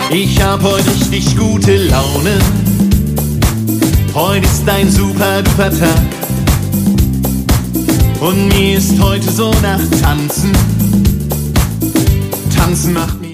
Ich hab heute richtig gute Laune. Heute ist ein super duper Tag. Und mir ist heute so nach Tanzen. Tanzen macht